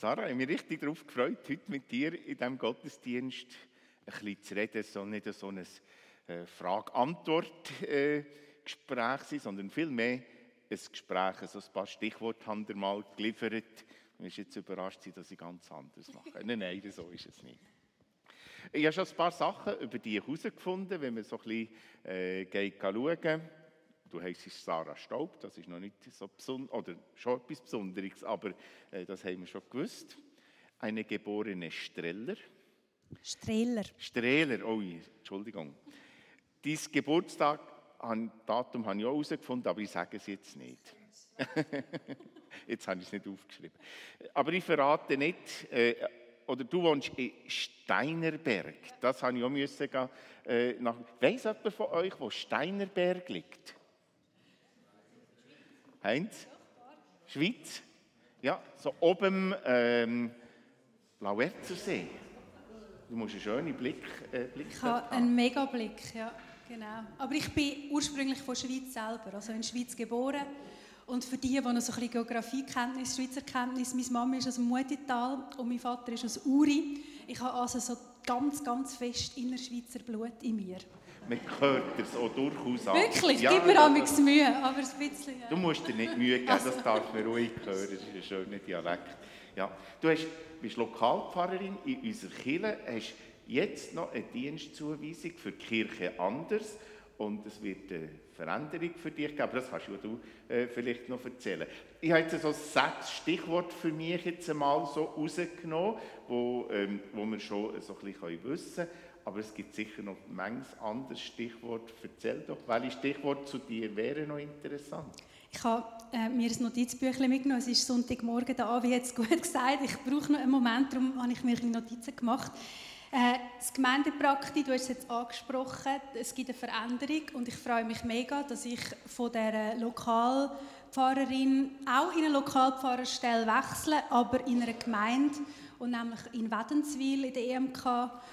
Sarah, ich habe mich richtig darauf gefreut, heute mit dir in diesem Gottesdienst ein bisschen zu reden. Es soll nicht so ein Frage-Antwort-Gespräch sein, sondern vielmehr ein Gespräch. So ein paar Stichworte haben wir mal geliefert. Du wirst jetzt überrascht sein, dass ich ganz anders mache. Nein, so ist es nicht. Ich habe schon ein paar Sachen über dich herausgefunden, wenn man so ein bisschen schauen. Du heisst Sarah Staub, das ist noch nicht so besonders, oder schon etwas Besonderes, aber das haben wir schon gewusst. Eine geborene Streller. Streller, oh, Entschuldigung. Dein Geburtsdatum habe ich auch herausgefunden, aber ich sage es jetzt nicht. Jetzt habe ich es nicht aufgeschrieben. Aber ich verrate nicht, oder du wohnst in Steinerberg. Das habe ich auch müssen nach. Weiss jemand von euch, wo Steinerberg liegt? Heinz? Schweiz? Ja, so oben Lauerzersee. Du musst einen schönen Blick ich habe einen mega Blick, ja, genau. Aber ich bin ursprünglich von der Schweiz selber, also in der Schweiz geboren. Und für die noch so ein bisschen Geografiekenntnis, Schweizer Kenntnis, meine Mama ist aus dem Mutital und mein Vater ist aus Uri. Ich habe also so ganz, ganz fest Innerschweizer Blut in mir. Man hört es auch durchaus an. Wirklich? Ja, gib mir amigs Mühe, aber ein bisschen. Ja. Du musst dir nicht Mühe geben, das darf man ruhig hören, das ist ein schöner Dialekt. Ja. Du bist Lokalpfarrerin in unserer Kirche, hast jetzt noch eine Dienstzuweisung für die Kirche anders und es wird eine Veränderung für dich geben, aber das kannst du vielleicht noch erzählen. Ich habe jetzt so 6 Stichworte für mich jetzt einmal so rausgenommen, wo wir schon so ein bisschen wissen können. Aber es gibt sicher noch manches anderes Stichwort. Erzähl doch, welche Stichworte zu dir wären noch interessant? Ich habe mir ein Notizbüchlein mitgenommen. Es ist Sonntagmorgen da, wie jetzt gut gesagt. Ich brauche noch einen Moment, darum habe ich mir Notizen gemacht. Das Gemeindepraktik, du hast es jetzt angesprochen, es gibt eine Veränderung und ich freue mich mega, dass ich von dieser Lokalpfarrerin auch in eine Lokalpfarrerstelle wechsle, aber in einer Gemeinde und nämlich in Wädenswil in der EMK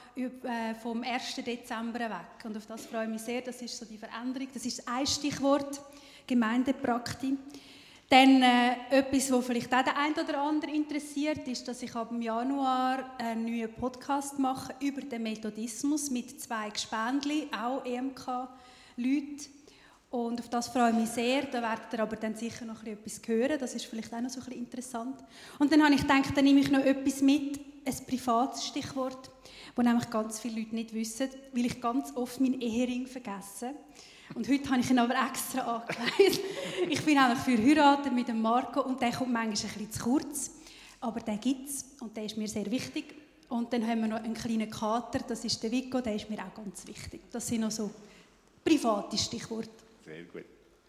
vom 1. Dezember weg. Und auf das freue ich mich sehr, das ist so die Veränderung. Das ist ein Stichwort, Gemeindepraktik. Dann etwas, was vielleicht auch den einen oder anderen interessiert, ist, dass ich ab Januar einen neuen Podcast mache über den Methodismus mit 2 Gespendli, auch EMK-Leute. Und auf das freue ich mich sehr. Da werdet ihr aber dann sicher noch etwas hören. Das ist vielleicht auch noch so ein bisschen interessant. Und dann habe ich gedacht, dann nehme ich noch etwas mit, ein privates Stichwort, das nämlich ganz viele Leute nicht wissen, weil ich ganz oft meinen Ehering vergesse. Und heute habe ich ihn aber extra angelegt. Ich bin nämlich verheiratet mit dem Marco und der kommt manchmal ein bisschen zu kurz. Aber den gibt es und der ist mir sehr wichtig. Und dann haben wir noch einen kleinen Kater, das ist der Vico, der ist mir auch ganz wichtig. Das sind noch so private Stichworte. Sehr gut.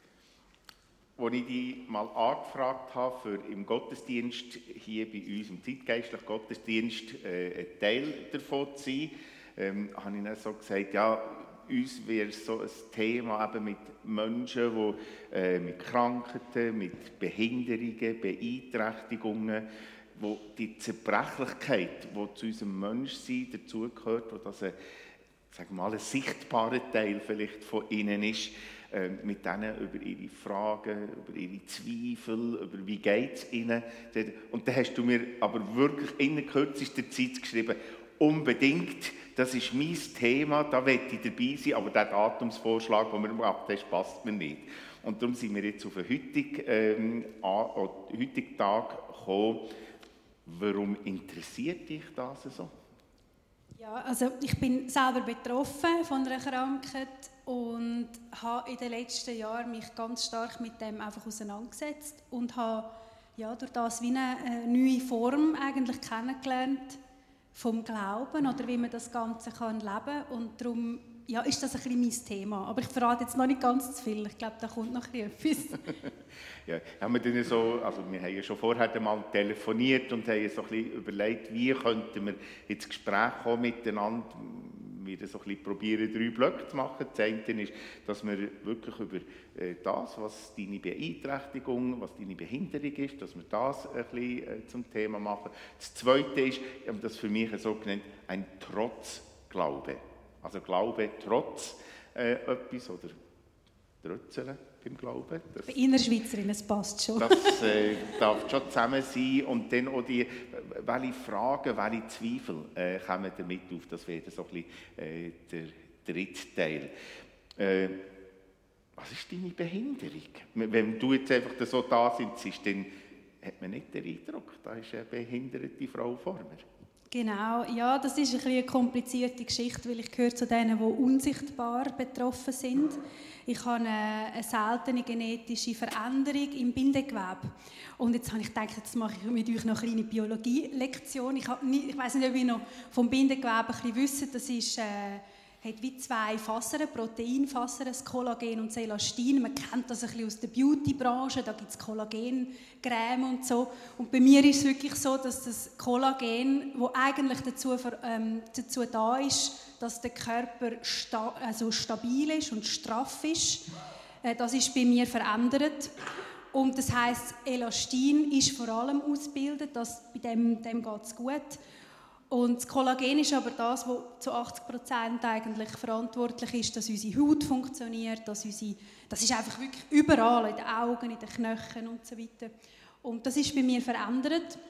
Als ich dich mal angefragt habe, für im Gottesdienst hier bei uns, im zeitgeistlichen Gottesdienst, ein Teil davon zu sein, habe ich dann so gesagt, ja, uns wäre so ein Thema eben mit Menschen, die mit Krankheiten, mit Behinderungen, Beeinträchtigungen, wo die Zerbrechlichkeit, die zu unserem Menschsein dazugehört, wo das ein sichtbarer Teil vielleicht von ihnen ist, mit denen über ihre Fragen, über ihre Zweifel, über wie geht es ihnen. Und dann hast du mir aber wirklich in kürzester Zeit geschrieben, unbedingt, das ist mein Thema, da möchte ich dabei sein, aber der Datumsvorschlag, den wir gemacht haben, passt mir nicht. Und darum sind wir jetzt auf den heutigen Tag gekommen. Warum interessiert dich das so? Ja, also ich bin selber betroffen von einer Krankheit und habe in den letzten Jahren mich ganz stark mit dem einfach auseinandergesetzt und habe durch das wie eine neue Form eigentlich kennengelernt vom Glauben oder wie man das Ganze leben kann. Und darum ist das ein bisschen mein Thema. Aber ich verrate jetzt noch nicht ganz zu viel. Ich glaube, da kommt noch etwas. Ja, haben wir dann so, also wir haben ja schon vorher einmal telefoniert und haben so ein bisschen überlegt, wie könnten wir ins Gespräch kommen miteinander. Wir so ein bisschen probieren, 3 Blöcke zu machen. Das eine ist, dass wir wirklich über das, was deine Beeinträchtigung, was deine Behinderung ist, dass wir das ein bisschen zum Thema machen. Das zweite ist, ich habe das für mich so genannt, ein Trotzglaube. Also Glaube trotz etwas oder Trötzeln beim Glauben. Bei Innerschweizerin, es passt schon. Das darf schon zusammen sein. Und dann auch welche Fragen, welche Zweifel kommen damit auf? Das wäre so ein bisschen der dritte Teil. Was ist deine Behinderung? Wenn du jetzt einfach so da sitzt, dann hat man nicht den Eindruck, da ist eine behinderte Frau vor mir. Genau, ja, das ist eine komplizierte Geschichte, weil ich gehöre zu denen, die unsichtbar betroffen sind. Ich habe eine seltene genetische Veränderung im Bindegewebe. Und jetzt habe ich gedacht, jetzt mache ich mit euch noch eine kleine Biologie-Lektion. Ich weiss nicht, ob ihr noch vom Bindegewebe ein bisschen wisst. Das ist, hat wie zwei Fasern, Proteinfasern, das Kollagen und das Elastin. Man kennt das ein bisschen aus der Beauty-Branche, da gibt es Kollagencreme und so. Und bei mir ist es wirklich so, dass das Kollagen, das eigentlich dazu da ist, dass der Körper stabil ist und straff ist, das ist bei mir verändert. Und das heisst, Elastin ist vor allem ausgebildet, bei dem geht es gut. Und das Kollagen ist aber das, was zu 80% eigentlich verantwortlich ist, dass unsere Haut funktioniert, das ist einfach wirklich überall, in den Augen, in den Knochen und so weiter. Und das ist bei mir verändert.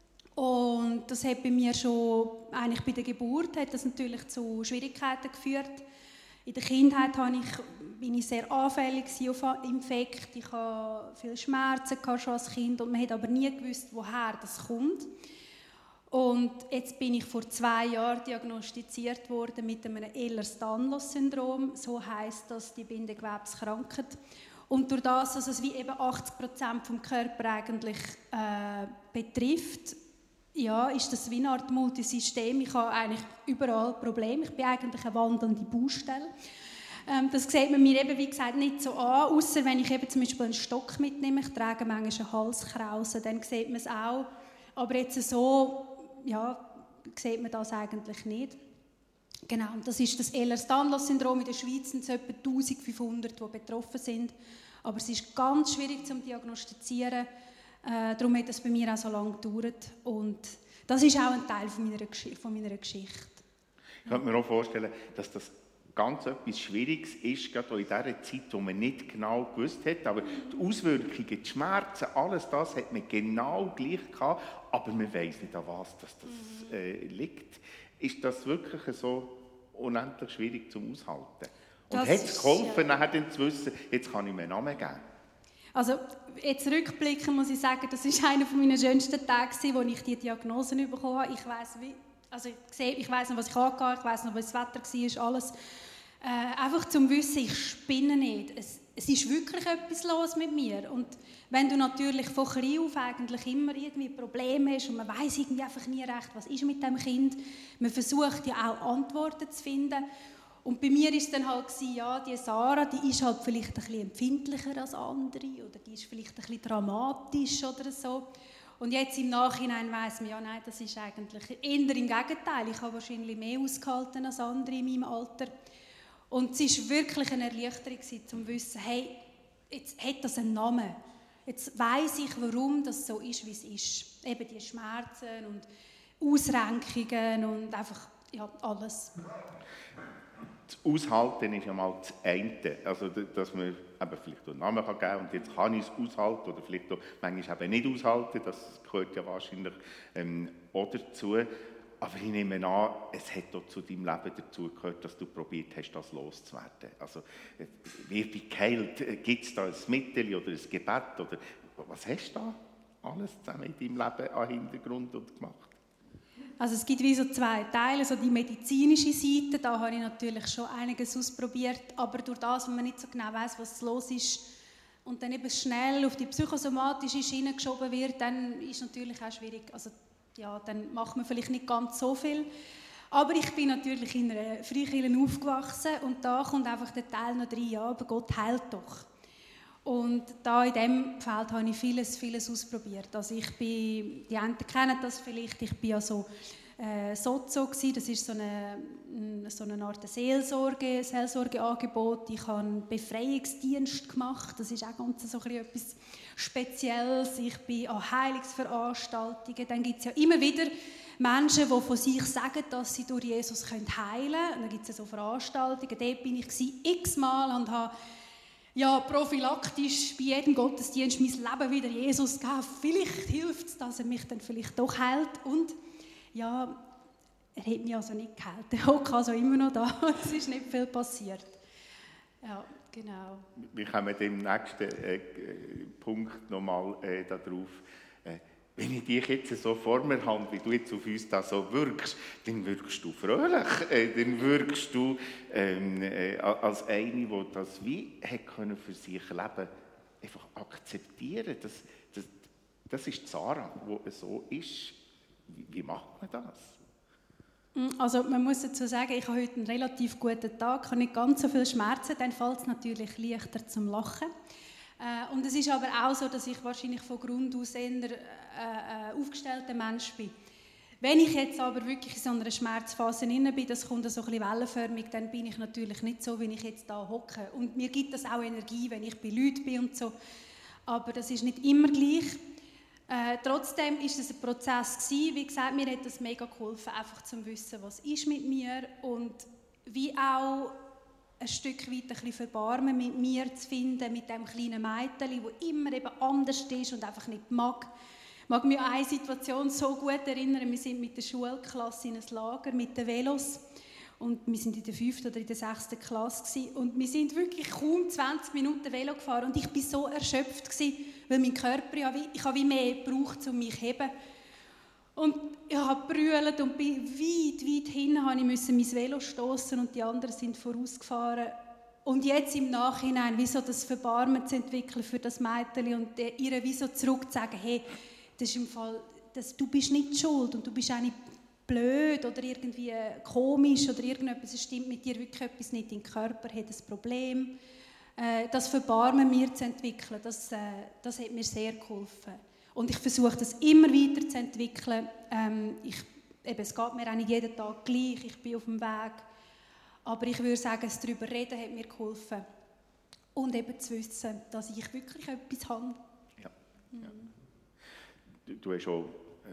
Und das hat bei mir schon, eigentlich bei der Geburt, hat das natürlich zu Schwierigkeiten geführt. In der Kindheit bin ich sehr anfällig auf Infekte. Ich hatte viele Schmerzen schon als Kind und man hat aber nie gewusst, woher das kommt. Und jetzt bin ich vor 2 Jahren diagnostiziert worden mit einem Ehlers-Danlos-Syndrom. So heisst das die Bindegewebskrankheit. Und durch das, dass es wie eben 80% vom Körper eigentlich betrifft, ja, ist das wie eine Art Multisystem. Ich habe eigentlich überall Probleme. Ich bin eigentlich eine wandelnde Baustelle. Das sieht man mir eben, wie gesagt, nicht so an, außer wenn ich eben zum Beispiel einen Stock mitnehme. Ich trage manchmal eine Halskrause, dann sieht man es auch. Aber jetzt so, ja, sieht man das eigentlich nicht. Genau, das ist das Ehlers-Danlos-Syndrom. In der Schweiz sind es etwa 1500, die betroffen sind. Aber es ist ganz schwierig zu diagnostizieren. Darum hat es bei mir auch so lange gedauert. Und das ist auch ein Teil von meiner Geschichte. Ich könnte mir auch vorstellen, dass das ganz etwas Schwieriges ist, gerade in dieser Zeit, wo man nicht genau gewusst hat. Aber die Auswirkungen, die Schmerzen, alles das hat man genau gleich gehabt, aber man weiss nicht, an was das liegt. Ist das wirklich so unendlich schwierig zum Aushalten? Und hat es geholfen, nachher dann zu wissen, jetzt kann ich mir einen Namen geben? Also jetzt rückblickend muss ich sagen, das war einer meiner schönsten Tage, wo ich die Diagnosen bekommen habe. Ich weiss noch, was ich angehe, ich weiss noch, was das Wetter war, alles. Einfach zum Wissen, ich spinne nicht. Es ist wirklich etwas los mit mir. Und wenn du natürlich von klein auf eigentlich immer irgendwie Probleme hast und man weiss irgendwie einfach nie recht, was ist mit dem Kind, man versucht ja auch Antworten zu finden. Und bei mir war es dann halt, ja, die Sarah, die ist halt vielleicht ein bisschen empfindlicher als andere oder die ist vielleicht ein bisschen dramatisch oder so. Und jetzt im Nachhinein weiss man, ja, nein, das ist eigentlich eher im Gegenteil. Ich habe wahrscheinlich mehr ausgehalten als andere in meinem Alter. Und es war wirklich eine Erleichterung, zu wissen, hey, jetzt hat das einen Namen. Jetzt weiss ich, warum das so ist, wie es ist. Eben die Schmerzen und Ausrenkungen und einfach ja, alles. Das Aushalten ist ja mal das eine. Also, dass man eben vielleicht einen Namen geben kann und jetzt kann ich es aushalten oder vielleicht auch manchmal eben nicht aushalten. Das gehört ja wahrscheinlich auch dazu. Aber ich nehme an, es hat auch zu deinem Leben dazu gehört, dass du probiert hast, das loszuwerden. Also, wird dich geheilt? Gibt es da ein Mittel oder ein Gebet? Oder was hast du da alles zusammen in deinem Leben an Hintergrund gemacht? Also es gibt wie so 2 Teile, so die medizinische Seite, da habe ich natürlich schon einiges ausprobiert, aber durch das, wenn man nicht so genau weiss, was los ist und dann eben schnell auf die psychosomatische Schiene geschoben wird, dann ist es natürlich auch schwierig. Also ja, dann macht man vielleicht nicht ganz so viel. Aber ich bin natürlich in einer Freikirche aufgewachsen und da kommt einfach der Teil noch rein, ja, aber Gott heilt doch. Und da in diesem Feld habe ich vieles ausprobiert. Also die einen kennen das vielleicht, ich war ja so Sozo gewesen. Das ist so eine Art Seelsorgeangebot. Ich habe einen Befreiungsdienst gemacht, das ist auch ganz so etwas Spezielles. Ich bin an Heilungsveranstaltungen. Dann gibt es ja immer wieder Menschen, die von sich sagen, dass sie durch Jesus heilen können. Und dann gibt es ja so Veranstaltungen, dort bin ich x-mal und habe ja, prophylaktisch bei jedem Gottesdienst mein Leben wieder Jesus geben. Vielleicht hilft es, dass er mich dann vielleicht doch heilt. Und ja, er hat mich also nicht geheilt. Der Hock also immer noch da. Es ist nicht viel passiert. Ja, genau. Wir kommen im nächsten Punkt nochmal darauf. Wenn ich dich jetzt so vor mir habe, wie du jetzt auf uns da so wirkst, dann wirkst du fröhlich. Dann wirkst du als eine, die das wie hat können für sich leben, einfach akzeptieren. Das ist Sarah, die so ist. Wie macht man das? Also man muss dazu sagen, ich habe heute einen relativ guten Tag, ich habe nicht ganz so viel Schmerzen, dann fällt es natürlich leichter zum Lachen. Und es ist aber auch so, dass ich wahrscheinlich von Grund aus eher aufgestellter Mensch bin. Wenn ich jetzt aber wirklich in so einer Schmerzphase drin bin, das kommt so ein bisschen wellenförmig, dann bin ich natürlich nicht so, wie ich jetzt da hocke. Und mir gibt das auch Energie, wenn ich bei Leuten bin und so. Aber das ist nicht immer gleich. Trotzdem ist es ein Prozess gewesen. Wie gesagt, mir hat das mega geholfen, einfach zu wissen, was ist mit mir und wie auch ein Stück weit ein bisschen Verbarmen mit mir zu finden, mit dem kleinen Mädchen, das immer eben anders ist und einfach nicht mag. Ich mag mich an eine Situation so gut erinnern, wir sind mit der Schulklasse in ein Lager mit den Velos und wir sind in der 5. oder in der 6. Klasse gewesen. Und wir sind wirklich kaum 20 Minuten Velo gefahren und ich war so erschöpft gewesen, weil mein Körper, ich habe wie mehr gebraucht, um mich zu heben. Und ich habe gebrüllt und bin weit hinten musste mein Velo stossen und die anderen sind vorausgefahren. Und jetzt im Nachhinein, wie so das Verbarmen zu entwickeln für das Mädchen und ihr wie so zurück zu sagen, hey, das ist im Fall, du bist nicht schuld und du bist auch nicht blöd oder irgendwie komisch oder irgendetwas, es stimmt mit dir wirklich etwas nicht, dein Körper hat ein Problem. Das Verbarmen mir zu entwickeln, das hat mir sehr geholfen. Und ich versuche das immer weiter zu entwickeln. Es geht mir auch nicht jeden Tag gleich, ich bin auf dem Weg. Aber ich würde sagen, das darüber reden hat mir geholfen. Und eben zu wissen, dass ich wirklich etwas habe. Ja. Ja. Du hast auch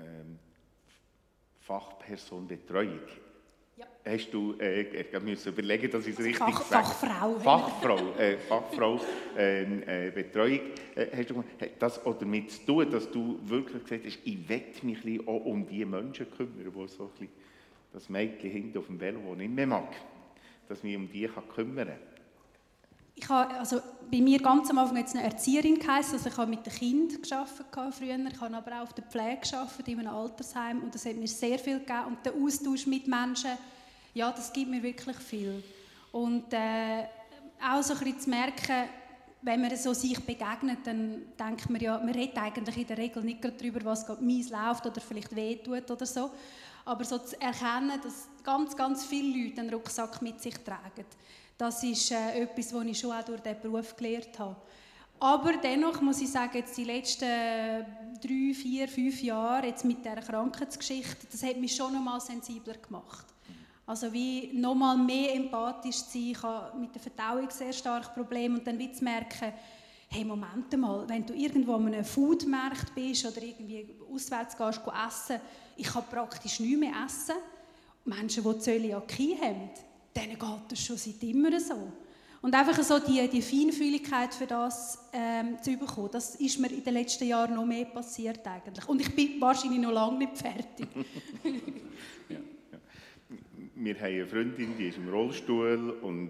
Fachperson Betreuung. Ja. Hast du müssen überlegen, dass ich es richtig sage? Fachfrau Betreuung. Hast du das auch damit zu tun, dass du wirklich gesagt hast, ich möchte mich ein auch um die Menschen kümmern, die so ein bisschen das Mädchen hinten auf dem Velo, das nicht mehr mag, dass ich mich um die kümmern kann? Ich habe, also bei mir ganz am Anfang jetzt eine Erzieherin geheißen, also ich habe mit den Kindern gearbeitet früher, ich habe aber auch auf der Pflege gearbeitet, in einem Altersheim und das hat mir sehr viel gegeben und der Austausch mit Menschen, ja, das gibt mir wirklich viel. Und auch so ein bisschen zu merken, wenn man so sich begegnet, dann denkt man ja, man redet eigentlich in der Regel nicht gerade darüber, was gerade mies läuft oder vielleicht wehtut oder so, aber so zu erkennen, dass ganz, ganz viele Leute einen Rucksack mit sich tragen. Das ist etwas, was ich schon auch durch diesen Beruf gelernt habe. Aber dennoch muss ich sagen, jetzt die letzten 3, 4, 5 Jahre jetzt mit dieser Krankheitsgeschichte, das hat mich schon noch mal sensibler gemacht. Also wie noch mal mehr empathisch zu sein. Ich habe mit der Verdauung sehr stark Probleme und dann wie zu merken, hey, Moment mal, wenn du irgendwo an einem Foodmarkt bist oder irgendwie auswärts gehst essen, ich kann praktisch nichts mehr essen. Menschen, die Zöliakie haben, denen geht das schon seit immer so. Und einfach so die Feinfühligkeit für das zu bekommen, das ist mir in den letzten Jahren noch mehr passiert eigentlich. Und ich bin wahrscheinlich noch lange nicht fertig. Ja. Wir haben eine Freundin, die ist im Rollstuhl und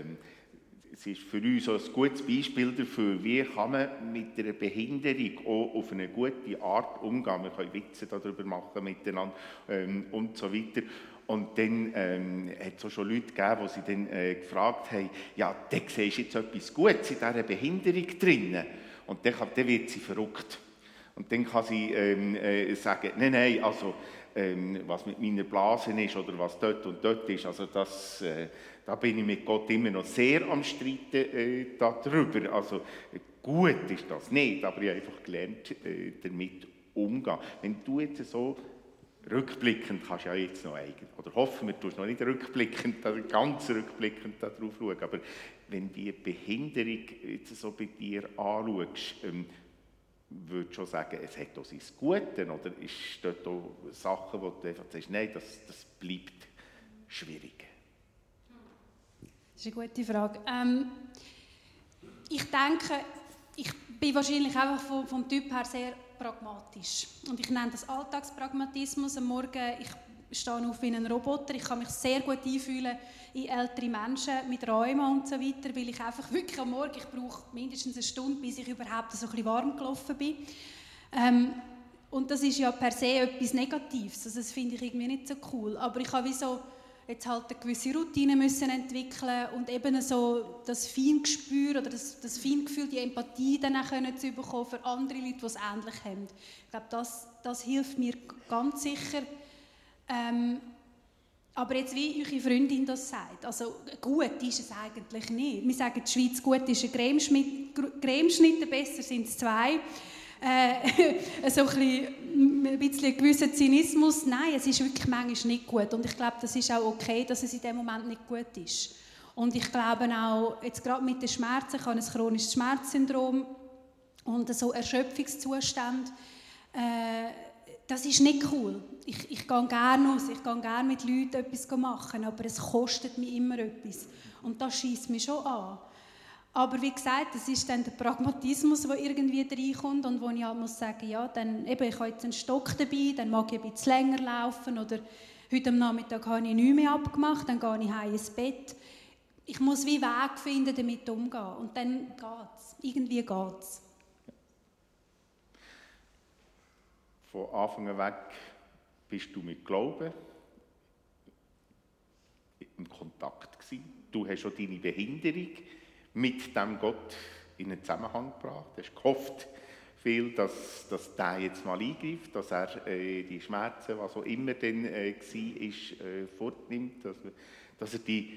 sie ist für uns so ein gutes Beispiel dafür, wie kann man mit einer Behinderung auch auf eine gute Art umgehen. Wir können Witze darüber machen miteinander und so weiter. Und dann hat es auch schon Leute gegeben, die sie dann gefragt haben, ja, da siehst du jetzt etwas Gutes in dieser Behinderung drin. Und dann wird sie verrückt. Und dann kann sie sagen, nein, also was mit meiner Blase ist oder was dort und dort ist, also das, da bin ich mit Gott immer noch sehr am Streiten darüber. Also gut ist das nicht, aber ich habe einfach gelernt, damit umzugehen. Wenn du jetzt so rückblickend kannst du ja jetzt noch oder hoffen wir, du tust noch nicht rückblickend, ganz rückblickend darauf schauen, aber wenn die Behinderung jetzt so bei dir anschaust, würdest du schon sagen, es hat auch sein Gute, oder ist dort auch Sachen, wo du einfach sagst, nein, das bleibt schwierig? Das ist eine gute Frage. Ich denke, ich bin wahrscheinlich einfach vom Typ her sehr pragmatisch. Und ich nenne das Alltagspragmatismus. Am Morgen, ich stehe auf wie ein Roboter. Ich kann mich sehr gut einfühlen in ältere Menschen mit Rheuma und so weiter, weil ich einfach wirklich am Morgen, ich brauche mindestens eine Stunde, bis ich überhaupt so ein bisschen warm gelaufen bin. Und das ist ja per se etwas Negatives. Also das finde ich irgendwie nicht so cool. Aber ich habe wie so jetzt halt eine gewisse Routine müssen entwickeln und eben so das Feingespür oder das Feingefühl, die Empathie dann auch zu bekommen für andere Leute, die es ähnlich haben. Ich glaube, das hilft mir ganz sicher. Aber jetzt, wie eure Freundin das sagt, also gut ist es eigentlich nicht. Wir sagen, die Schweiz gut ist ein Cremeschnitt, besser sind es 2. So ein bisschen gewisser Zynismus. Nein, es ist wirklich manchmal nicht gut. Und ich glaube, das ist auch okay, dass es in dem Moment nicht gut ist. Und ich glaube auch, jetzt gerade mit den Schmerzen, ich habe ein chronisches Schmerzsyndrom und so Erschöpfungszustände, das ist nicht cool. Ich gehe gerne raus, ich gehe gerne mit Leuten etwas machen, aber es kostet mich immer etwas. Und das schiesst mich schon an. Aber wie gesagt, das ist dann der Pragmatismus, der irgendwie reinkommt und wo ich halt muss sagen, ja, dann, eben, ich habe jetzt einen Stock dabei, dann mag ich ein bisschen länger laufen oder heute am Nachmittag habe ich nichts mehr abgemacht, dann gehe ich heim ins Bett. Ich muss wie Weg finden, damit umzugehen und dann geht's. Irgendwie geht's. Von Anfang weg bist du mit Glauben in Kontakt gewesen. Du hast auch deine Behinderung mit dem Gott in einen Zusammenhang gebracht. Du hast gehofft, dass der jetzt mal eingreift, dass er die Schmerzen, was auch immer dann war, fortnimmt, dass er die,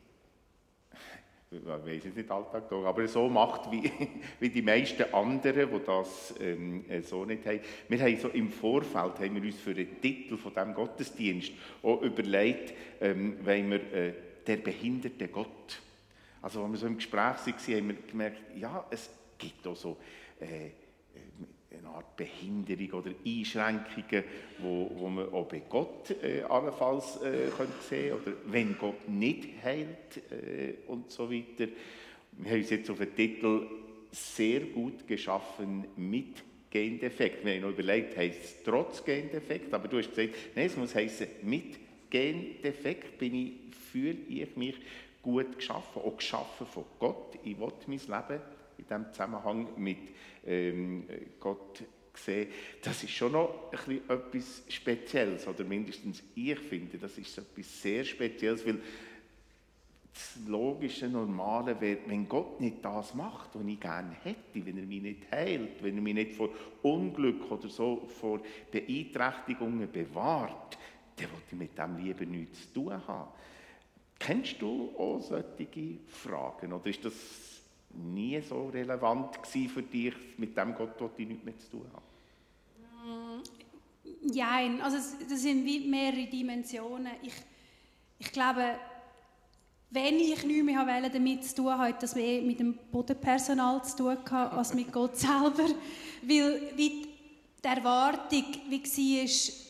ich weiß es nicht Alltag, aber so macht wie die meisten anderen, die das so nicht haben. Wir haben so im Vorfeld haben wir uns für den Titel von diesem Gottesdienst auch überlegt, wollen wir der behinderte Gott. Also als wir so im Gespräch waren, haben wir gemerkt, ja, es gibt auch so eine Art Behinderung oder Einschränkungen, wo man auch bei Gott allenfalls könnte sehen oder wenn Gott nicht heilt und so weiter. Wir haben uns jetzt auf den Titel sehr gut geschaffen mit Gendefekt. Wir haben noch überlegt, heisst es trotz Gendefekt, aber du hast gesagt, nein, es muss heißen, mit Gendefekt fühle ich mich gut geschaffen, auch geschaffen von Gott. Ich will mein Leben in diesem Zusammenhang mit Gott sehen. Das ist schon noch etwas Spezielles, oder mindestens ich finde, das ist etwas sehr Spezielles, weil das logische, Normale wäre, wenn Gott nicht das macht, was ich gerne hätte, wenn er mich nicht heilt, wenn er mich nicht vor Unglück oder so, vor Beeinträchtigungen bewahrt, dann will ich mit dem lieber nichts zu tun haben. Kennst du auch solche Fragen, oder ist das nie so relevant für dich, mit dem Gott, den ich nichts mehr zu tun habe? Nein, also das sind wie mehrere Dimensionen. Ich glaube, wenn ich nichts mehr damit zu tun habe, hat das mehr mit dem Bodenpersonal zu tun gehabt, als mit Gott selber. Weil wie die Erwartung wie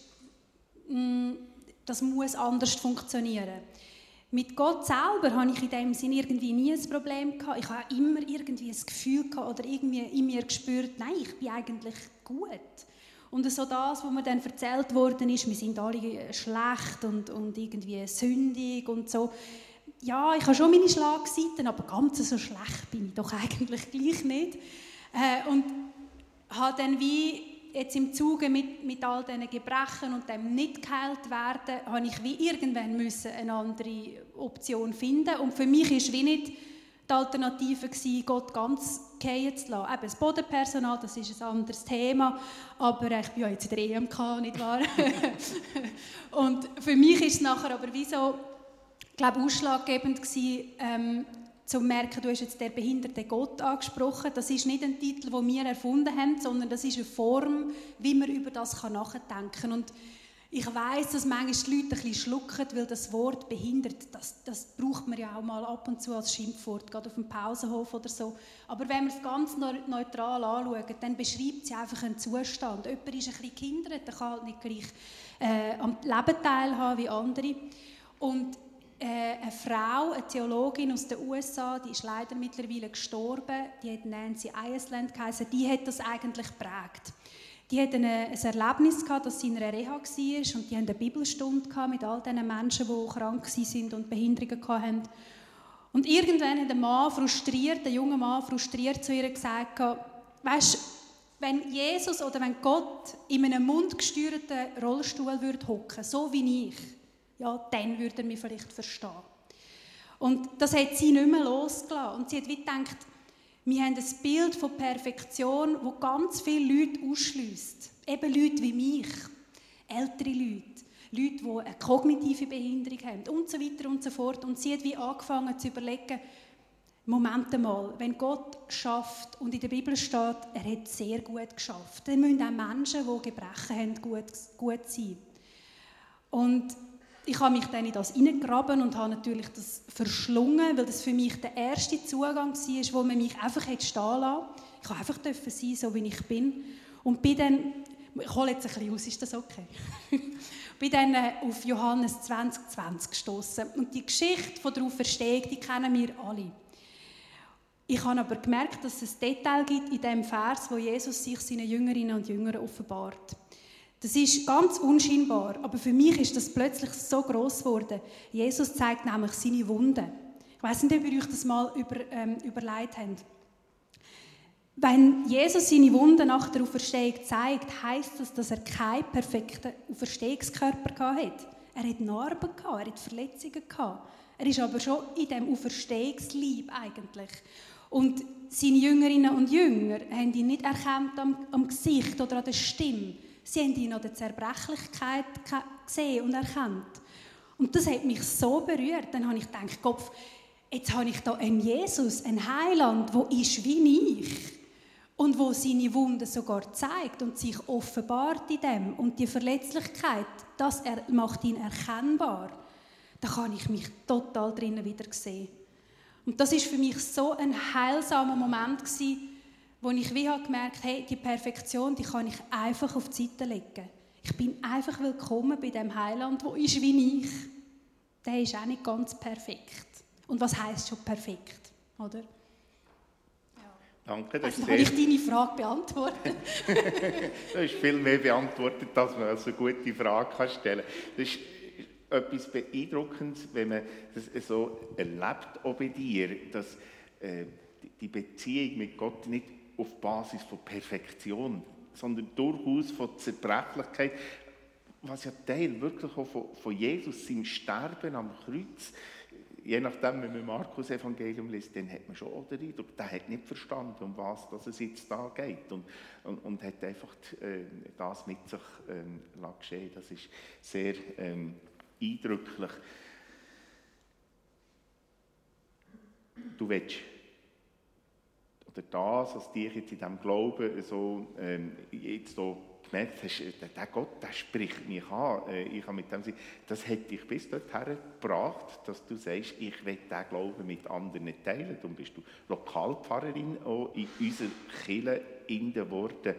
war, das muss anders funktionieren. Mit Gott selber hatte ich in dem Sinne irgendwie nie ein Problem gehabt. Ich habe immer irgendwie ein Gefühl gehabt oder irgendwie in mir gespürt, nein, ich bin eigentlich gut. Und so das, was mir dann erzählt worden ist, wir sind alle schlecht und irgendwie sündig und so. Ja, ich habe schon meine Schlagseiten, aber ganz so schlecht bin ich doch eigentlich gleich nicht. Und habe dann wie jetzt im Zuge mit all diesen Gebrechen und dem nicht geheilt werden, habe ich wie irgendwann müssen eine andere Option finden. Und für mich war wie nicht die Alternative gewesen, Gott ganz fallen zu lassen. Eben das Bodenpersonal, das ist ein anderes Thema, aber ich bin ja jetzt in der EMK, nicht wahr? Und für mich ist es nachher aber wie so, ich glaube, ausschlaggebend gewesen, zu merken, du hast jetzt den behinderten Gott angesprochen. Das ist nicht ein Titel, den wir erfunden haben, sondern das ist eine Form, wie man über das nachdenken kann. Und ich weiss, dass manchmal die Leute ein bisschen schlucken, weil das Wort behindert, das braucht man ja auch mal ab und zu als Schimpfwort, gerade auf dem Pausenhof oder so. Aber wenn wir es ganz neutral anschauen, dann beschreibt sie einfach einen Zustand. Jemand ist ein bisschen gehindert, der kann halt nicht gleich am Leben teilhaben wie andere. Und eine Frau, eine Theologin aus den USA, die ist leider mittlerweile gestorben, die hat Nancy Iceland geheißen, die hat das eigentlich geprägt. Die hat ein Erlebnis gehabt, dass sie in einer Reha war und die hatten eine Bibelstunde gehabt mit all diesen Menschen, die krank waren und Behinderungen hatten. Und irgendwann hat ein junger Mann frustriert zu ihr gesagt, weisst, wenn Jesus oder wenn Gott in einem mundgesteuerten Rollstuhl hocken würde, so wie ich, ja, dann würde er mich vielleicht verstehen. Und das hat sie nicht mehr losgelassen. Und sie hat wie gedacht, wir haben ein Bild von Perfektion, das ganz viele Leute ausschliesst. Eben Leute wie mich, ältere Leute, die eine kognitive Behinderung haben und so weiter und so fort. Und sie hat wie angefangen zu überlegen, Moment mal, wenn Gott schafft und in der Bibel steht, er hat sehr gut geschafft, dann müssen auch Menschen, die Gebrechen haben, gut sein. Und ich habe mich dann in das hineingegraben und habe natürlich das verschlungen, weil das für mich der erste Zugang war, wo man mich einfach stehen lassen. Ich durfte einfach sein, so wie ich bin. Und bin dann, ich hole jetzt ein bisschen aus, ist das okay? bin dann auf Johannes 20,20 gestoßen. Und die Geschichte von der Auferstehung, die kennen wir alle. Ich habe aber gemerkt, dass es ein Detail gibt in dem Vers, wo Jesus sich seinen Jüngerinnen und Jüngern offenbart. Das ist ganz unscheinbar, aber für mich ist das plötzlich so gross geworden. Jesus zeigt nämlich seine Wunden. Ich weiss nicht, ob ihr euch das mal überlegt habt. Wenn Jesus seine Wunden nach der Auferstehung zeigt, heisst das, dass er keinen perfekten Auferstehungskörper hatte. Er hatte Narben, er hatte Verletzungen. Er ist aber schon in diesem Auferstehungsleib eigentlich. Und seine Jüngerinnen und Jünger haben ihn nicht erkannt am Gesicht oder an der Stimme. Sie haben ihn an der Zerbrechlichkeit gesehen und erkannt. Und das hat mich so berührt. Dann habe ich gedacht, Kopf, jetzt habe ich da einen Jesus, einen Heiland, der ist wie ich. Und wo seine Wunden sogar zeigt und sich offenbart in dem. Und die Verletzlichkeit, das macht ihn erkennbar. Da kann ich mich total drinnen wieder sehen. Und das ist für mich so ein heilsamer Moment gewesen, wo ich wie gemerkt habe, hey, die Perfektion, die kann ich einfach auf die Seite legen. Ich bin einfach willkommen bei dem Heiland, der ist wie ich. Der ist auch nicht ganz perfekt. Und was heisst schon perfekt, oder? Ja. Danke, das also, habe ich deine Frage beantwortet? Das ist viel mehr beantwortet, als man als eine gute Frage stellen kann. Das ist etwas Beeindruckendes, wenn man das so erlebt, auch bei dir, dass die Beziehung mit Gott nicht auf Basis von Perfektion, sondern durchaus von Zerbrechlichkeit, was ja Teil wirklich auch von Jesus, seinem Sterben am Kreuz, je nachdem, wenn man Markus-Evangelium liest, dann hat man schon auch den Eindruck, der hat nicht verstanden, um was es jetzt da geht und hat einfach das mit sich geschehen. Das ist sehr eindrücklich. Du willst, oder das, was dich jetzt in diesem Glauben so jetzt so gemerkt hast, der Gott, der spricht mich an. Ich habe mit dem, das hat dich bis dorthin gebracht, dass du sagst, ich will diesen Glauben mit anderen teilen. Darum bist du Lokalpfarrerin auch in unserer Kirche geworden.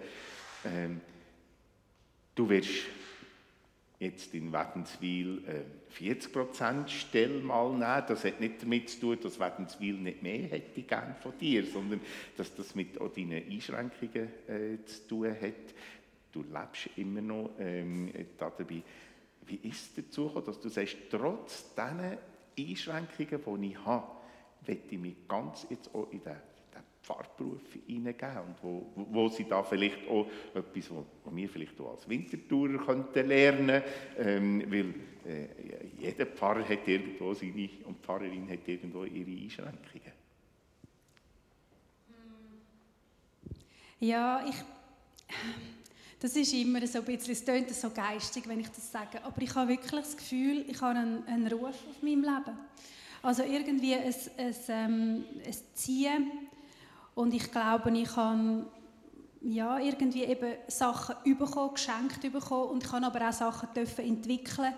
Du wirst jetzt in Wädenswil 40% Stelle mal nehmen. Das hat nicht damit zu tun, dass Wädenswil nicht mehr hätte gern von dir, sondern dass das mit auch deinen Einschränkungen zu tun hat. Du lebst immer noch dabei. Wie ist es dazu gekommen, dass du sagst, trotz diesen Einschränkungen, die ich habe, möchte ich mich ganz jetzt auch in den Pfarrberuf hineingeben und wo sie da vielleicht auch etwas, was wir vielleicht auch als Wintertourer könnten lernen, weil jeder Pfarrer hat irgendwo seine und Pfarrerin hat irgendwo ihre Einschränkungen. Ja, das ist immer so ein bisschen, es tönt so geistig, wenn ich das sage, aber ich habe wirklich das Gefühl, ich habe einen Ruf auf meinem Leben. Also irgendwie ein Ziehen. Und ich glaube, ich habe ja, irgendwie eben Sachen bekommen, geschenkt bekommen und ich kann aber auch Sachen entwickeln.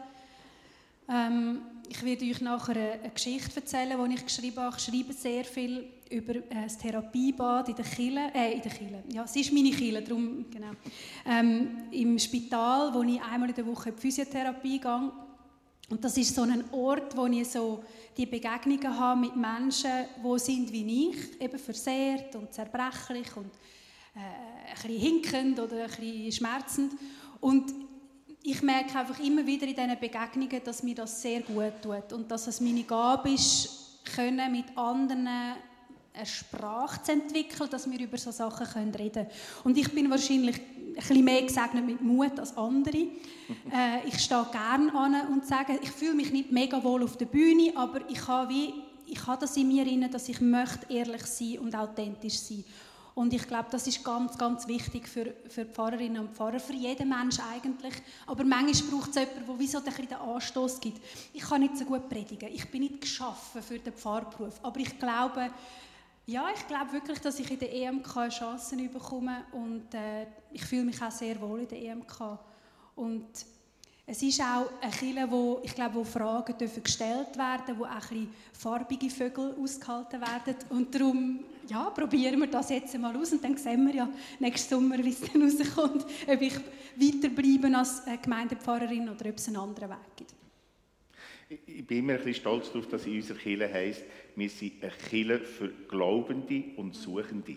Ich werde euch nachher eine Geschichte erzählen, die ich geschrieben habe. Ich schreibe sehr viel über das Therapiebad in der Kirche. Ja, es ist meine Kirche, darum, genau. Im Spital, wo ich einmal in der Woche in die Physiotherapie gehe. Und das ist so ein Ort, wo ich so die Begegnungen habe mit Menschen, die sind wie ich, eben versehrt und zerbrechlich und ein bisschen hinkend oder ein bisschen schmerzend. Und ich merke einfach immer wieder in diesen Begegnungen, dass mir das sehr gut tut und dass es meine Gabe ist, können mit anderen eine Sprache zu entwickeln, dass wir über solche Sachen reden können. Und ich bin wahrscheinlich ein bisschen mehr gesegnet mit Mut als andere. Ich stehe gerne an und sage, ich fühle mich nicht mega wohl auf der Bühne, aber ich habe das in mir drin, dass ich möchte ehrlich sein und authentisch sein. Und ich glaube, das ist ganz, ganz wichtig für die Pfarrerinnen und Pfarrer, für jeden Menschen eigentlich. Aber manchmal braucht es jemanden, der so den Anstoß gibt. Ich kann nicht so gut predigen, ich bin nicht geschaffen für den Pfarrberuf. Aber ich glaube wirklich, dass ich in der EMK Chancen bekomme und ich fühle mich auch sehr wohl in der EMK. Und es ist auch eine Kirche, wo Fragen gestellt werden, wo auch ein bisschen farbige Vögel ausgehalten werden. Und darum probieren wir das jetzt mal aus und dann sehen wir ja nächsten Sommer, wie es dann rauskommt, ob ich weiterbleibe als Gemeindepfarrerin oder ob es einen anderen Weg gibt. Ich bin immer ein bisschen stolz darauf, dass in unserer Kirche heisst, wir sind eine Kirche für Glaubende und Suchende.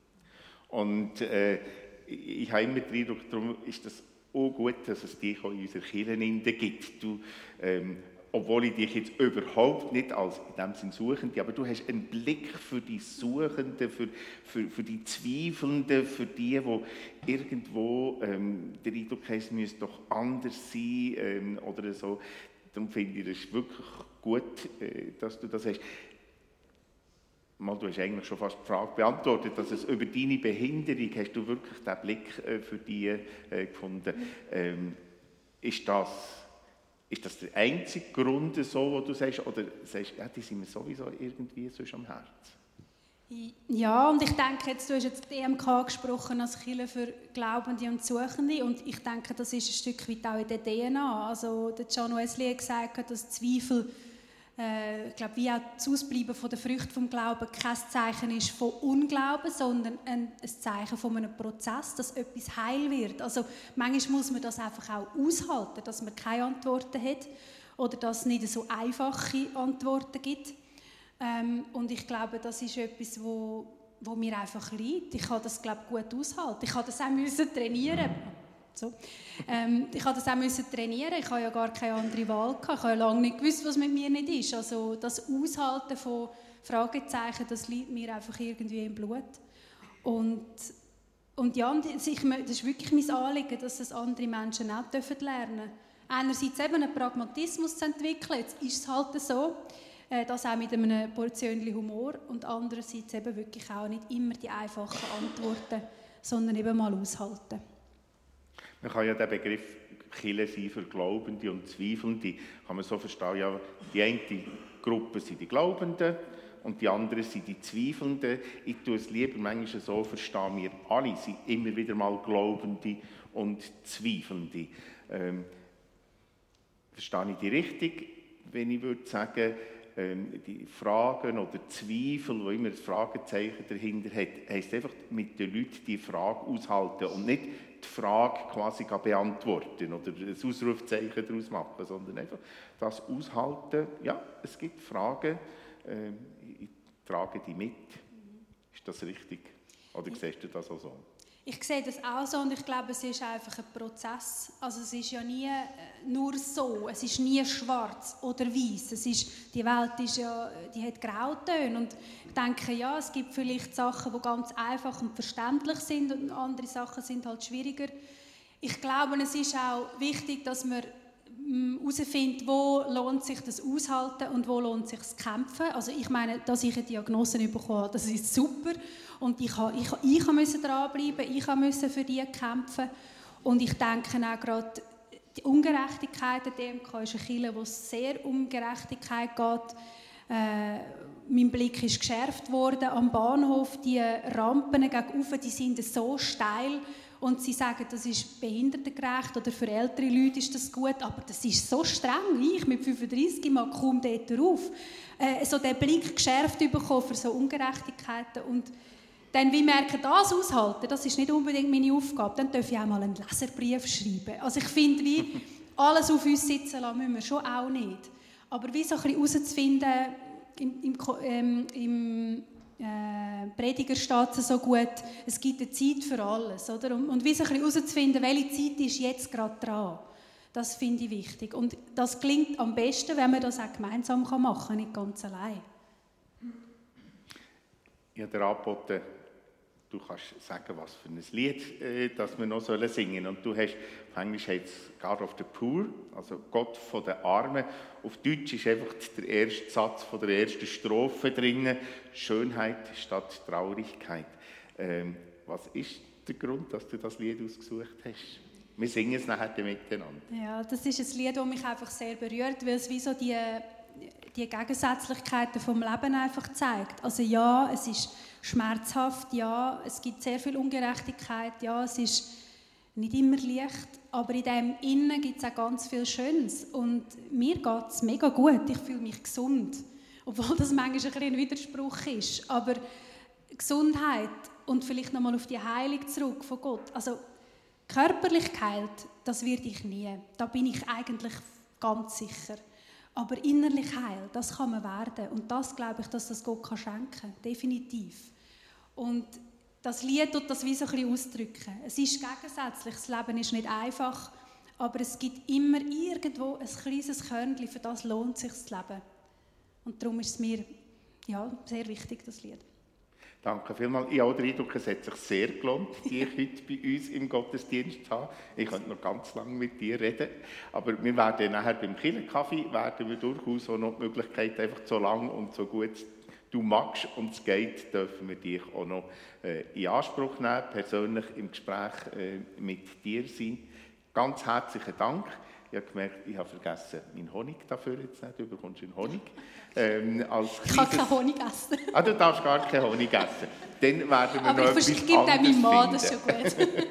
Und ich habe immer den Eindruck, darum ist das auch gut, dass es dich auch in unserer Kirche gibt. Du, obwohl ich dich jetzt überhaupt nicht als in dem Sinn Suchende, aber du hast einen Blick für die Suchenden, für die Zweifelnden, für die irgendwo der Eindruck haben, es müsste doch anders sein oder so. Darum finde ich es wirklich gut, dass du das hast. Du hast eigentlich schon fast die Frage beantwortet, dass es über deine Behinderung hast du wirklich den Blick für die gefunden. Ist das der einzige Grund, so, wo du sagst, oder sagst, ja, die sind mir sowieso irgendwie sonst am Herzen? Ja, und ich denke, du hast jetzt die EMK angesprochen als Kirche für Glaubende und Suchende und ich denke, das ist ein Stück weit auch in der DNA. Also der John Wesley hat gesagt, dass Zweifel, ich glaube, wie auch das Ausbleiben von der Früchte vom Glauben kein Zeichen ist von Unglauben, sondern ein Zeichen von einem Prozess, dass etwas heil wird. Also manchmal muss man das einfach auch aushalten, dass man keine Antworten hat oder dass es nicht so einfache Antworten gibt. Und ich glaube, das ist etwas, wo mir einfach liegt. Ich habe das, glaube ich, gut aushalten. Ich habe das auch trainieren. So. Ich habe das auch trainieren. Ich habe ja gar keine andere Wahl gehabt. Ich habe ja lange nicht gewusst, was mit mir nicht ist. Also das Aushalten von Fragezeichen, das liegt mir einfach irgendwie im Blut. Und ja, das ist wirklich mein Anliegen, dass das andere Menschen auch lernen dürfen. Einerseits eben einen Pragmatismus zu entwickeln. Jetzt ist es halt so. Das auch mit einer Portion Humor und andererseits eben wirklich auch nicht immer die einfachen Antworten, sondern eben mal aushalten. Man kann ja den Begriff Kirche sein für Glaubende und Zweifelnde, kann man so verstehen, ja, die eine Gruppe sind die Glaubenden und die andere sind die Zweifelnden. Ich tue es lieber manchmal so verstehen, wir alle sind immer wieder mal Glaubende und Zweifelnde. Verstehe ich die richtig, wenn ich würde sagen, die Fragen oder Zweifel, wo immer ein Fragezeichen dahinter hat, heisst einfach mit den Leuten die Frage aushalten und nicht die Frage quasi beantworten oder ein Ausrufzeichen daraus machen, sondern einfach das aushalten. Ja, es gibt Fragen, ich trage die mit. Ist das richtig? Oder siehst du das auch so? Ich sehe das auch so und ich glaube, es ist einfach ein Prozess. Also es ist ja nie nur so, es ist nie schwarz oder weiß. Die Welt die hat Grautöne und ich denke, ja, es gibt vielleicht Sachen, die ganz einfach und verständlich sind und andere Sachen sind halt schwieriger. Ich glaube, es ist auch wichtig, dass man herausfindet, wo lohnt sich das Aushalten und wo lohnt sich das Kämpfen. Also ich meine, dass ich eine Diagnose bekommen habe, das ist super. Und ich musste dranbleiben, ich musste für die kämpfen. Und ich denke auch gerade, die Ungerechtigkeit der DMK ist eine Kirche, wo es sehr um Gerechtigkeit geht. Mein Blick ist geschärft worden am Bahnhof. Die Rampen gegenüber, die sind so steil. Und sie sagen, das ist behindertengerecht oder für ältere Leute ist das gut, aber das ist so streng. Ich mit 35 mag kaum dort rauf. So den Blick geschärft bekommen für so Ungerechtigkeiten. Und dann, wie merken, das aushalten, das ist nicht unbedingt meine Aufgabe. Dann darf ich auch mal einen Leserbrief schreiben. Also ich finde, alles auf uns sitzen lassen müssen wir schon auch nicht. Aber wie so ein bisschen herauszufinden, im Prediger steht es so gut, es gibt eine Zeit für alles. Oder? Und wie so ein bisschen herauszufinden, welche Zeit ist jetzt gerade dran. Das finde ich wichtig. Und das gelingt am besten, wenn man das auch gemeinsam machen kann, nicht ganz allein. Ich habe dir angeboten, du kannst sagen, was für ein Lied das wir noch singen sollen. Und du hast, auf Englisch heißt es God of the Poor, also Gott von den Armen. Auf Deutsch ist einfach der erste Satz von der ersten Strophe drin, Schönheit statt Traurigkeit. Was ist der Grund, dass du das Lied ausgesucht hast? Wir singen es nachher miteinander. Ja, das ist ein Lied, das mich einfach sehr berührt, weil es wie so die Gegensätzlichkeiten vom Leben einfach zeigt. Also ja, es ist schmerzhaft, ja, es gibt sehr viel Ungerechtigkeit, ja, es ist nicht immer leicht, aber in dem Innen gibt es auch ganz viel Schönes und mir geht es mega gut, ich fühle mich gesund, obwohl das manchmal ein Widerspruch ist, aber Gesundheit und vielleicht nochmal auf die Heilung zurück von Gott, also körperlich geheilt, das werde ich nie, da bin ich eigentlich ganz sicher. Aber innerlich heil, das kann man werden. Und das glaube ich, dass das Gott schenken kann. Definitiv. Und das Lied tut das wie so ein bisschen ausdrücken. Es ist gegensätzlich, das Leben ist nicht einfach, aber es gibt immer irgendwo ein kleines Körnchen, für das lohnt es sich das Leben. Und darum ist es mir sehr wichtig, das Lied. Danke vielmals. Ich habe den Eindruck, es hat sich sehr gelohnt, dich heute bei uns im Gottesdienst zu haben. Ich könnte noch ganz lange mit dir reden, aber wir werden nachher beim Kirchenkaffee durchaus auch noch die Möglichkeit, einfach so lang und so gut du magst und es geht, dürfen wir dich auch noch in Anspruch nehmen, persönlich im Gespräch mit dir sein. Ganz herzlichen Dank. Ich habe gemerkt, ich habe vergessen, meinen Honig dafür jetzt nicht. Du bekommst einen Honig. Ich kann keinen Honig essen. Du darfst gar keinen Honig essen. Dann werden wir aber noch etwas ich gebe dem meinem Mann, das ist finden. schon gut.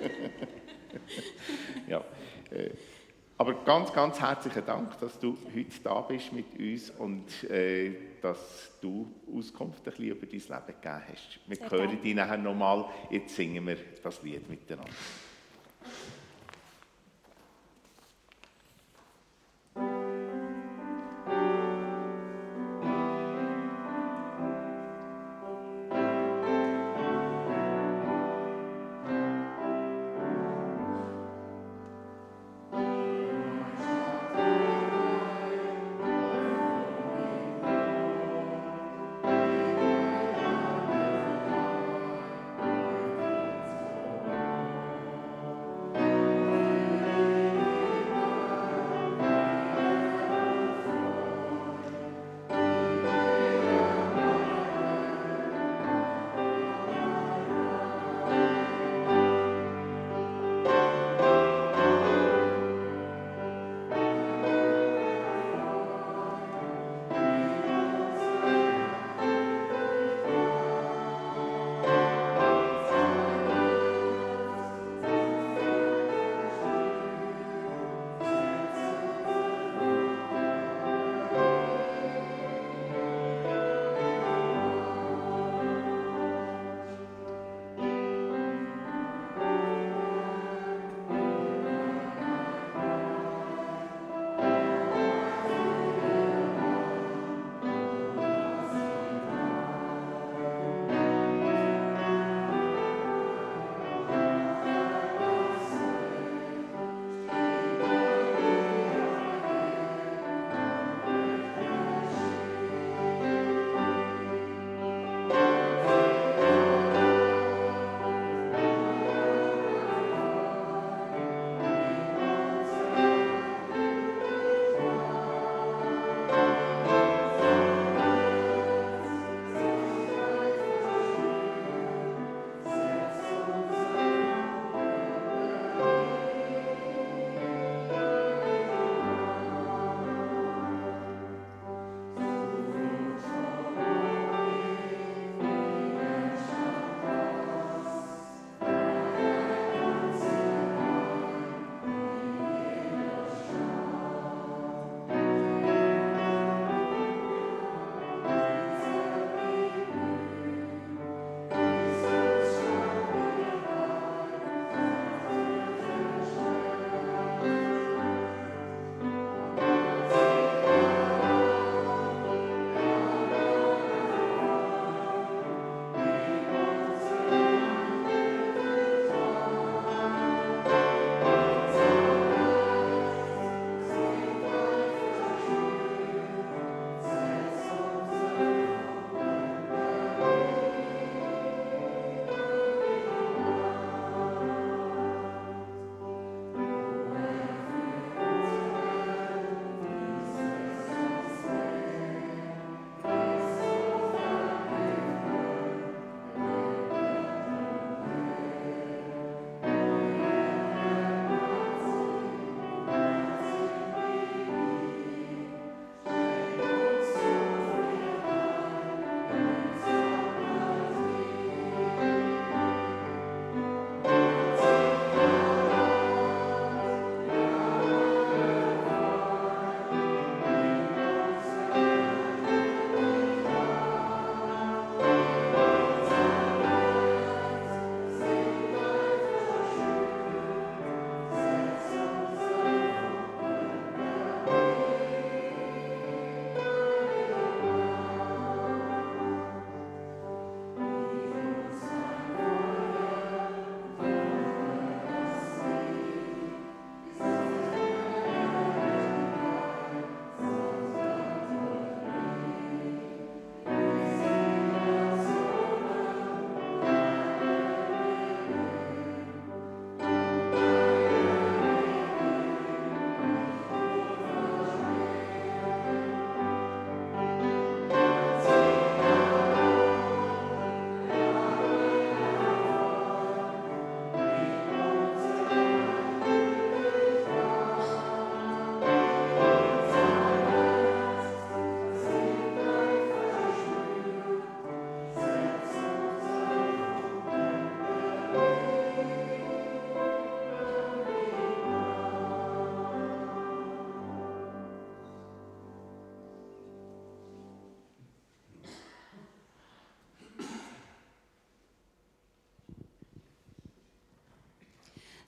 Ja, aber ganz, ganz herzlichen Dank, dass du heute da bist mit uns und dass du Auskunft ein bisschen über dein Leben gegeben hast. Wir Sehr hören gerne. dich nachher nochmal. Jetzt singen wir das Lied miteinander.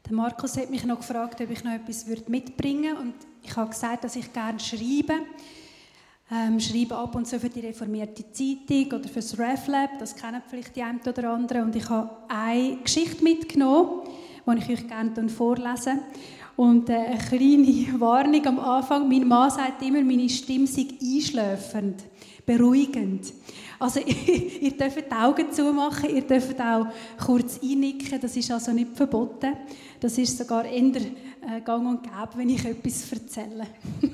Der Markus hat mich noch gefragt, ob ich noch etwas mitbringen würde. Und ich habe gesagt, dass ich gerne schreibe. Schreibe ab und zu für die reformierte Zeitung oder für das RefLab. Das kennen vielleicht die einen oder anderen. Und ich habe eine Geschichte mitgenommen, die ich euch gerne vorlese. Und eine kleine Warnung am Anfang. Mein Mann sagt immer, meine Stimme sei einschläfernd, beruhigend. Also ihr dürft die Augen zumachen, ihr dürft auch kurz einnicken, das ist also nicht verboten. Das ist sogar eher gang und gäbe, wenn ich etwas erzähle.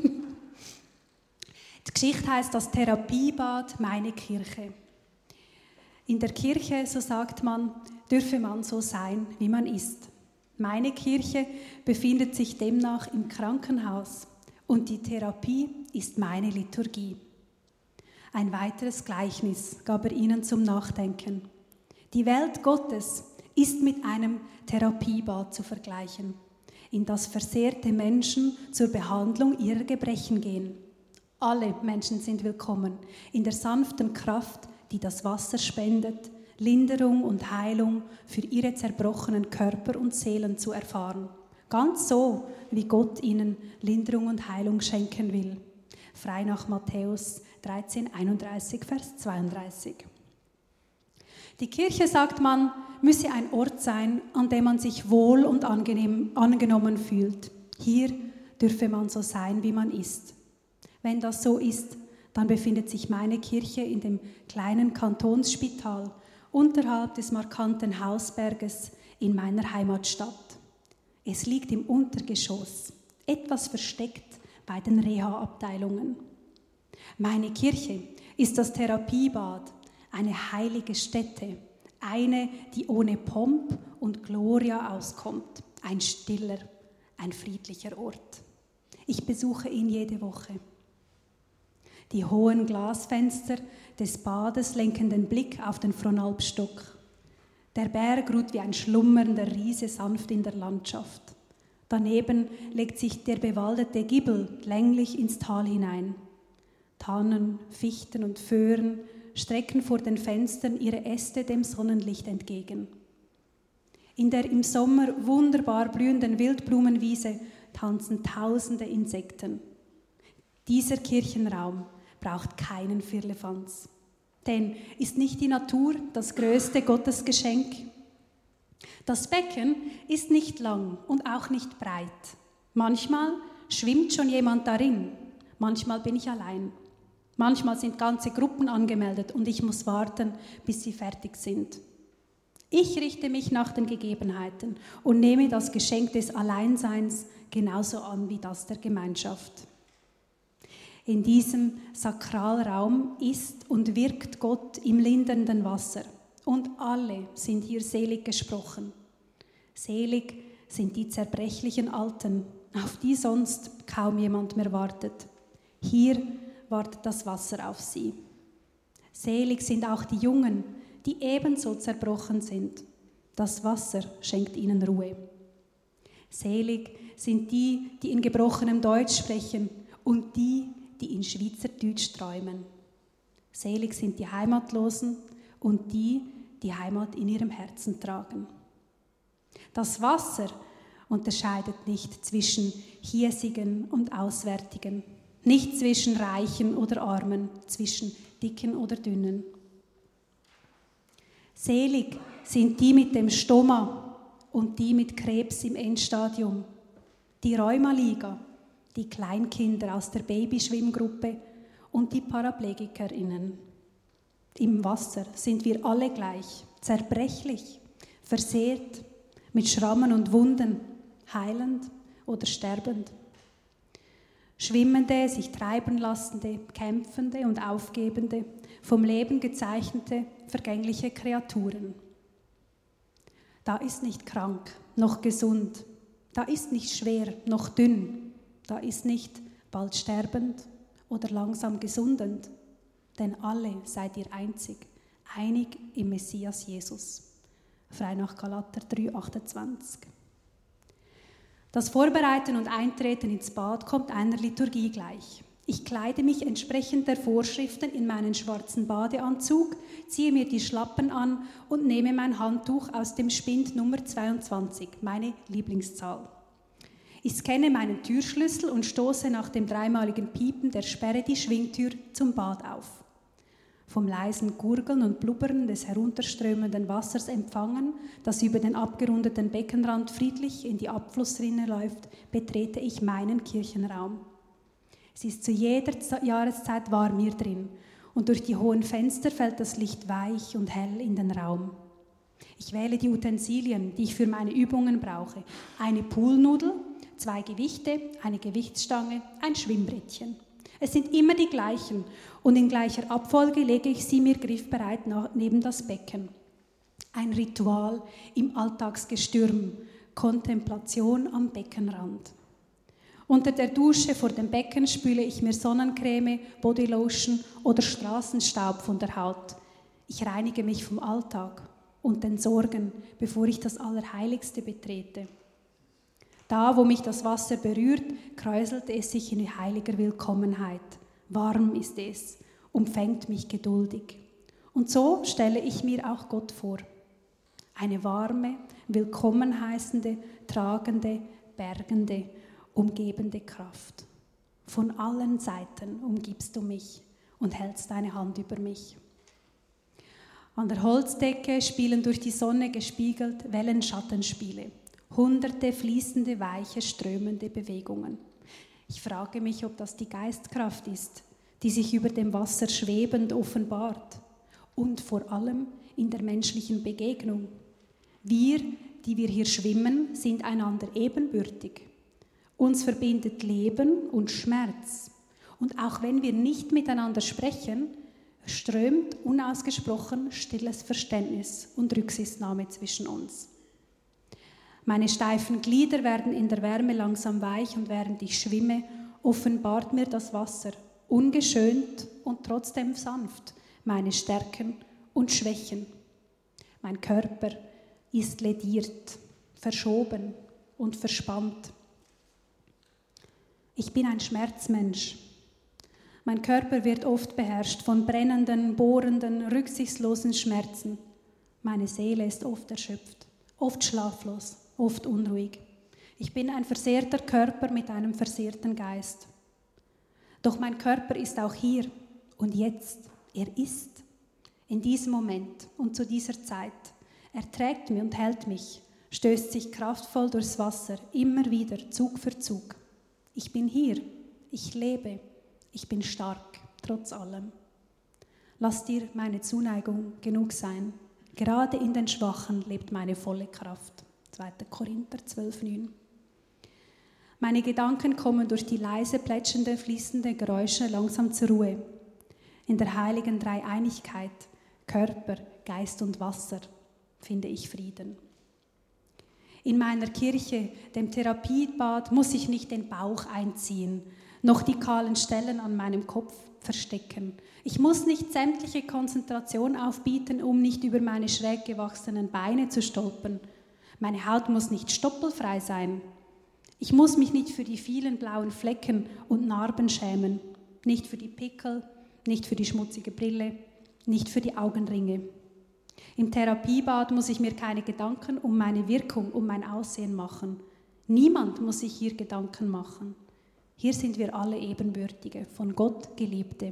Die Geschichte heisst das Therapiebad Meine Kirche. In der Kirche, so sagt man, dürfe man so sein, wie man ist. Meine Kirche befindet sich demnach im Krankenhaus und die Therapie ist meine Liturgie. Ein weiteres Gleichnis gab er ihnen zum Nachdenken. Die Welt Gottes ist mit einem Therapiebad zu vergleichen, in das versehrte Menschen zur Behandlung ihrer Gebrechen gehen. Alle Menschen sind willkommen, in der sanften Kraft, die das Wasser spendet, Linderung und Heilung für ihre zerbrochenen Körper und Seelen zu erfahren. Ganz so, wie Gott ihnen Linderung und Heilung schenken will. Frei nach Matthäus 13, 31, Vers 32. Die Kirche, sagt man, müsse ein Ort sein, an dem man sich wohl und angenommen fühlt. Hier dürfe man so sein, wie man ist. Wenn das so ist, dann befindet sich meine Kirche in dem kleinen Kantonsspital unterhalb des markanten Hausberges in meiner Heimatstadt. Es liegt im Untergeschoss, etwas versteckt bei den Reha-Abteilungen. Meine Kirche ist das Therapiebad, eine heilige Stätte, eine, die ohne Pomp und Gloria auskommt, ein stiller, ein friedlicher Ort. Ich besuche ihn jede Woche. Die hohen Glasfenster des Bades lenken den Blick auf den Fronalpstock. Der Berg ruht wie ein schlummernder Riese sanft in der Landschaft. Daneben legt sich der bewaldete Gibbel länglich ins Tal hinein. Tannen, Fichten und Föhren strecken vor den Fenstern ihre Äste dem Sonnenlicht entgegen. In der im Sommer wunderbar blühenden Wildblumenwiese tanzen tausende Insekten. Dieser Kirchenraum braucht keinen Firlefanz. Denn ist nicht die Natur das größte Gottesgeschenk? Das Becken ist nicht lang und auch nicht breit. Manchmal schwimmt schon jemand darin, manchmal bin ich allein. Manchmal sind ganze Gruppen angemeldet und ich muss warten, bis sie fertig sind. Ich richte mich nach den Gegebenheiten und nehme das Geschenk des Alleinseins genauso an wie das der Gemeinschaft. In diesem Sakralraum ist und wirkt Gott im lindernden Wasser. Und alle sind hier selig gesprochen. Selig sind die zerbrechlichen Alten, auf die sonst kaum jemand mehr wartet. Hier wartet das Wasser auf sie. Selig sind auch die Jungen, die ebenso zerbrochen sind. Das Wasser schenkt ihnen Ruhe. Selig sind die, die in gebrochenem Deutsch sprechen und die in Schweizerdeutsch träumen. Selig sind die Heimatlosen und die Heimat in ihrem Herzen tragen. Das Wasser unterscheidet nicht zwischen Hiesigen und Auswärtigen, nicht zwischen Reichen oder Armen, zwischen Dicken oder Dünnen. Selig sind die mit dem Stoma und die mit Krebs im Endstadium, die Rheumaliga, die Kleinkinder aus der Babyschwimmgruppe und die ParaplegikerInnen. Im Wasser sind wir alle gleich, zerbrechlich, versehrt, mit Schrammen und Wunden, heilend oder sterbend. Schwimmende, sich treiben lassende, kämpfende und aufgebende, vom Leben gezeichnete, vergängliche Kreaturen. Da ist nicht krank, noch gesund, da ist nicht schwer, noch dünn, da ist nicht bald sterbend oder langsam gesundend, denn alle seid ihr einzig, einig im Messias Jesus. Frei nach Galater 3,28. Das Vorbereiten und Eintreten ins Bad kommt einer Liturgie gleich. Ich kleide mich entsprechend der Vorschriften in meinen schwarzen Badeanzug, ziehe mir die Schlappen an und nehme mein Handtuch aus dem Spind Nummer 22, meine Lieblingszahl. Ich scanne meinen Türschlüssel und stoße nach dem dreimaligen Piepen der Sperre die Schwingtür zum Bad auf. Vom leisen Gurgeln und Blubbern des herunterströmenden Wassers empfangen, das über den abgerundeten Beckenrand friedlich in die Abflussrinne läuft, betrete ich meinen Kirchenraum. Es ist zu jeder Jahreszeit warm hier drin und durch die hohen Fenster fällt das Licht weich und hell in den Raum. Ich wähle die Utensilien, die ich für meine Übungen brauche. Eine Poolnudel, 2 Gewichte, eine Gewichtsstange, ein Schwimmbrettchen. Es sind immer die gleichen und in gleicher Abfolge lege ich sie mir griffbereit neben das Becken. Ein Ritual im Alltagsgestürm, Kontemplation am Beckenrand. Unter der Dusche vor dem Becken spüle ich mir Sonnencreme, Bodylotion oder Straßenstaub von der Haut. Ich reinige mich vom Alltag und den Sorgen, bevor ich das Allerheiligste betrete. Da, wo mich das Wasser berührt, kräuselt es sich in heiliger Willkommenheit. Warm ist es, umfängt mich geduldig. Und so stelle ich mir auch Gott vor. Eine warme, willkommen heißende, tragende, bergende, umgebende Kraft. Von allen Seiten umgibst du mich und hältst deine Hand über mich. An der Holzdecke spielen durch die Sonne gespiegelt Wellenschattenspiele. Hunderte fließende, weiche, strömende Bewegungen. Ich frage mich, ob das die Geistkraft ist, die sich über dem Wasser schwebend offenbart und vor allem in der menschlichen Begegnung. Wir, die wir hier schwimmen, sind einander ebenbürtig. Uns verbindet Leben und Schmerz. Und auch wenn wir nicht miteinander sprechen, strömt unausgesprochen stilles Verständnis und Rücksichtnahme zwischen uns. Meine steifen Glieder werden in der Wärme langsam weich und während ich schwimme, offenbart mir das Wasser, ungeschönt und trotzdem sanft, meine Stärken und Schwächen. Mein Körper ist lediert, verschoben und verspannt. Ich bin ein Schmerzmensch. Mein Körper wird oft beherrscht von brennenden, bohrenden, rücksichtslosen Schmerzen. Meine Seele ist oft erschöpft, oft schlaflos, oft unruhig. Ich bin ein versehrter Körper mit einem versehrten Geist. Doch mein Körper ist auch hier und jetzt. Er ist in diesem Moment und zu dieser Zeit. Er trägt mich und hält mich, stößt sich kraftvoll durchs Wasser, immer wieder, Zug für Zug. Ich bin hier, ich lebe, ich bin stark, trotz allem. Lass dir meine Zuneigung genug sein. Gerade in den Schwachen lebt meine volle Kraft. 2. Korinther 12,9. Meine Gedanken kommen durch die leise, plätschernde, fließende Geräusche langsam zur Ruhe. In der heiligen Dreieinigkeit, Körper, Geist und Wasser, finde ich Frieden. In meiner Kirche, dem Therapiebad, muss ich nicht den Bauch einziehen, noch die kahlen Stellen an meinem Kopf verstecken. Ich muss nicht sämtliche Konzentration aufbieten, um nicht über meine schräg gewachsenen Beine zu stolpern. Meine Haut muss nicht stoppelfrei sein. Ich muss mich nicht für die vielen blauen Flecken und Narben schämen, nicht für die Pickel, nicht für die schmutzige Brille, nicht für die Augenringe. Im Therapiebad muss ich mir keine Gedanken um meine Wirkung, um mein Aussehen machen. Niemand muss sich hier Gedanken machen. Hier sind wir alle Ebenbürtige, von Gott Geliebte.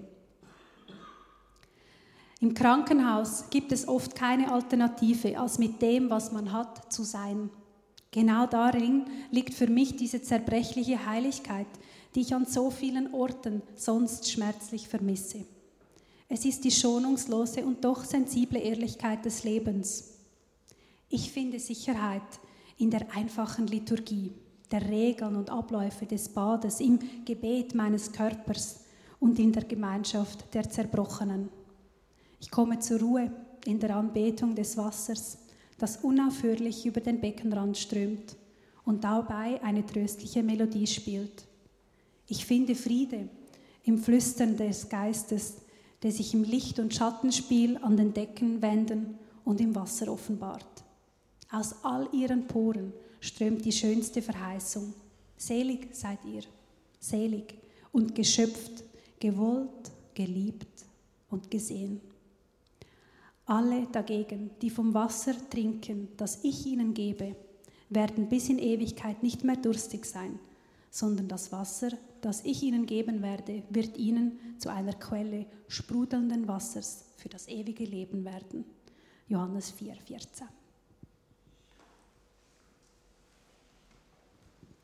Im Krankenhaus gibt es oft keine Alternative, als mit dem, was man hat, zu sein. Genau darin liegt für mich diese zerbrechliche Heiligkeit, die ich an so vielen Orten sonst schmerzlich vermisse. Es ist die schonungslose und doch sensible Ehrlichkeit des Lebens. Ich finde Sicherheit in der einfachen Liturgie, der Regeln und Abläufe des Bades, im Gebet meines Körpers und in der Gemeinschaft der Zerbrochenen. Ich komme zur Ruhe in der Anbetung des Wassers, das unaufhörlich über den Beckenrand strömt und dabei eine tröstliche Melodie spielt. Ich finde Friede im Flüstern des Geistes, der sich im Licht- und Schattenspiel an den Deckenwänden und im Wasser offenbart. Aus all ihren Poren strömt die schönste Verheißung. Selig seid ihr, selig und geschöpft, gewollt, geliebt und gesehen. Alle dagegen, die vom Wasser trinken, das ich ihnen gebe, werden bis in Ewigkeit nicht mehr durstig sein, sondern das Wasser, das ich ihnen geben werde, wird ihnen zu einer Quelle sprudelnden Wassers für das ewige Leben werden. Johannes 4,14.